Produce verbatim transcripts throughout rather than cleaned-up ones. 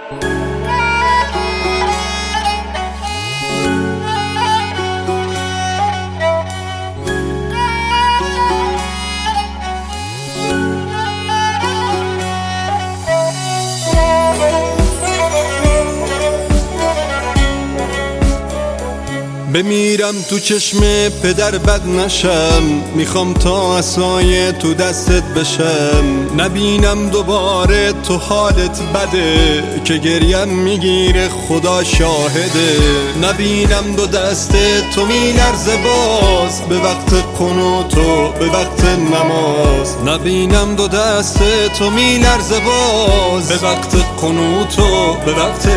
بمیرم تو چشم پدر بد نشم، میخوام تا عصای تو دستت بشم. نبینم دوباره تو حالت بده که گریم میگیره خدا شاهده. نبینم دو دست تو میلرزه باز به وقت قنوت و به وقت نماز. نبینم دو دست تو میلرزه باز به وقت قنوت و به وقت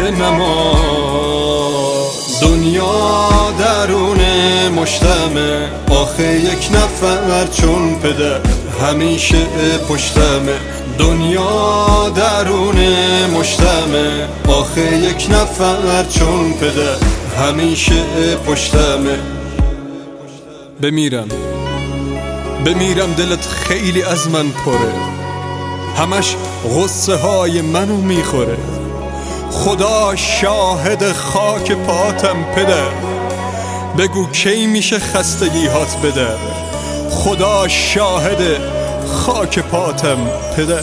نماز. دنیا درون مشتمه، آخه یک نفر چون پدر همیشه پشتمه. دنیا درون مشتمه، آخه یک نفر چون پدر همیشه پشتمه. بمیرم بمیرم دلت خیلی از من پره، همش غصه های منو میخوره. خدا شاهد خاک پاتم پدر، بگو کی میشه خستگی هات بدر. خدا شاهد خاک پاتم پدر.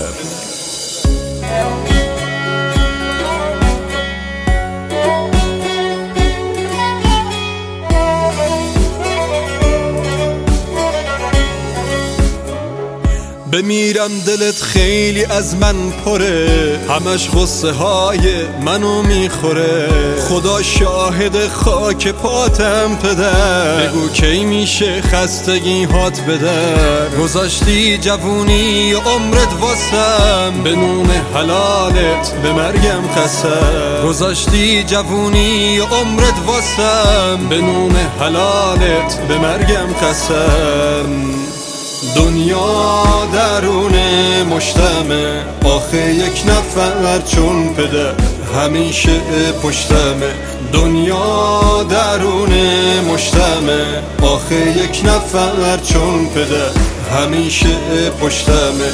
بمیرم دلت خیلی از من پره، همش غصه های منو میخوره. خدا شاهد خاک پاتم پدر، بگو کی میشه خستگی هات بدر. گذاشتی جوونی عمرت واسم، به نون حلالت به مرگم قسم. گذاشتی جوونی عمرت واسم، به نون حلالت به مرگم قسم. دنیا درون مشتمه، آخه یک نفر چون پدر همیشه پشتمه. دنیا درون مشتمه، آخه یک نفر چون پدر همیشه پشتمه.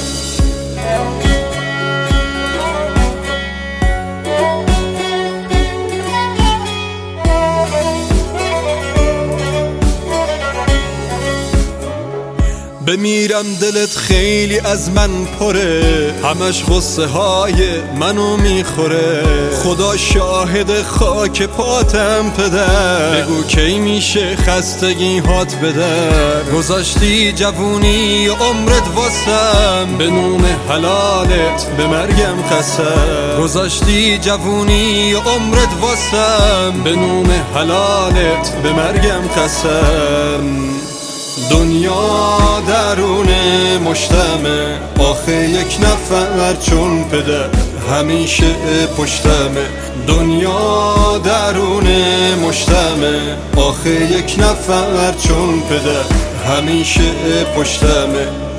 بمیرم دلت خیلی از من پره، همش غصه های منو میخوره. خدا شاهد خاک پاتم پدر، بگو کی میشه خستگی هات بدر. گذاشتی جوونی عمرت واسم، به نون حلالت به مرگم قسم. گذاشتی جوونی عمرت واسم، به نون حلالت به مرگم قسم. دنیا درون مشتمه، آخه یک نفر چون پدر همیشه پشتمه. دنیا درون مشتمه، آخه یک نفر چون پدر همیشه پشتمه.